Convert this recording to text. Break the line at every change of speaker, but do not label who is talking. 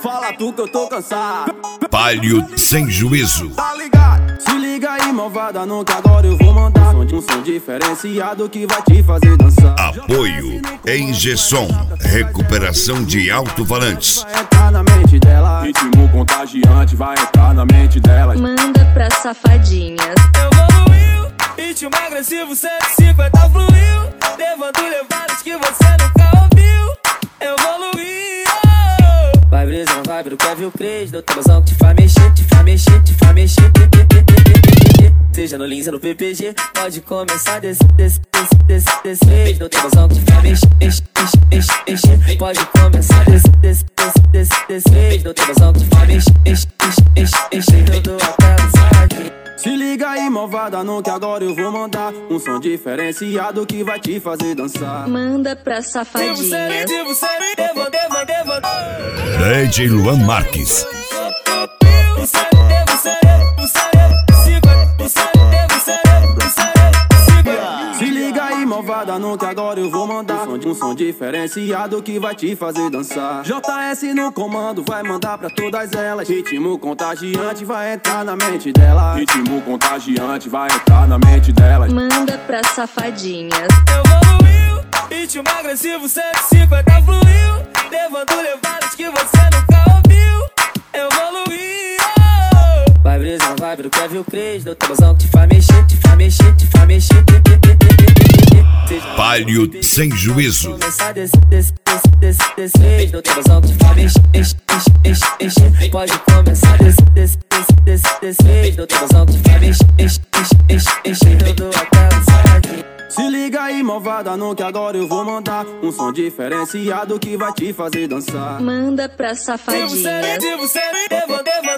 Fala tu que eu tô cansado.
Palio sem juízo.
Tá ligado? Se liga aí, malvada, não que agora eu vou mandar um som diferenciado que vai te fazer dançar.
Apoio Engesson, recuperação de alto-falantes.
Vai entrar na mente dela, ritmo contagiante vai entrar na mente dela.
Manda pra safadinhas.
Evoluiu, ritmo agressivo 150 fluiu, levando levadas que você nunca ouviu. Evoluiu. Vai brisando, vai pro Kevin Cres, do tabuzão que te faz mexer, te faz mexer, te faz mexer. Seja no Lins ou no PPG, pode começar desse vez. No tabuzão que te faz mexer, pode começar desse vez. No tabuzão que te faz mexer, todo até no saque.
Se liga aí, malvada, não que agora eu vou mandar um som diferenciado que vai te fazer dançar.
Manda pra safadinhas.
DJ Luan Marques.
Se liga aí, malvada, não que agora eu vou mandar um som diferenciado que vai te fazer dançar. JS no comando, vai mandar pra todas elas. Ritmo contagiante vai entrar na mente dela. Ritmo contagiante vai entrar na mente dela.
Manda pra safadinhas.
Evoluiu, ritmo agressivo 150 fluiu, levando levadas que você nunca ouviu. Evoluiu. Vai brisando, vai pro Kevin Cres, do tabuzão que te faz mexer, te faz mexer, te faz mexer.
Palio sem juízo.
Começar desse vez. No tabuzão que te faz mexer, pode começar desse vez. No tabuzão que te faz mexer, todo até no saque.
Se liga aí, malvada, não que agora eu vou mandar um som diferenciado que vai te fazer dançar.
Manda pra safadinhas.
Devo ser,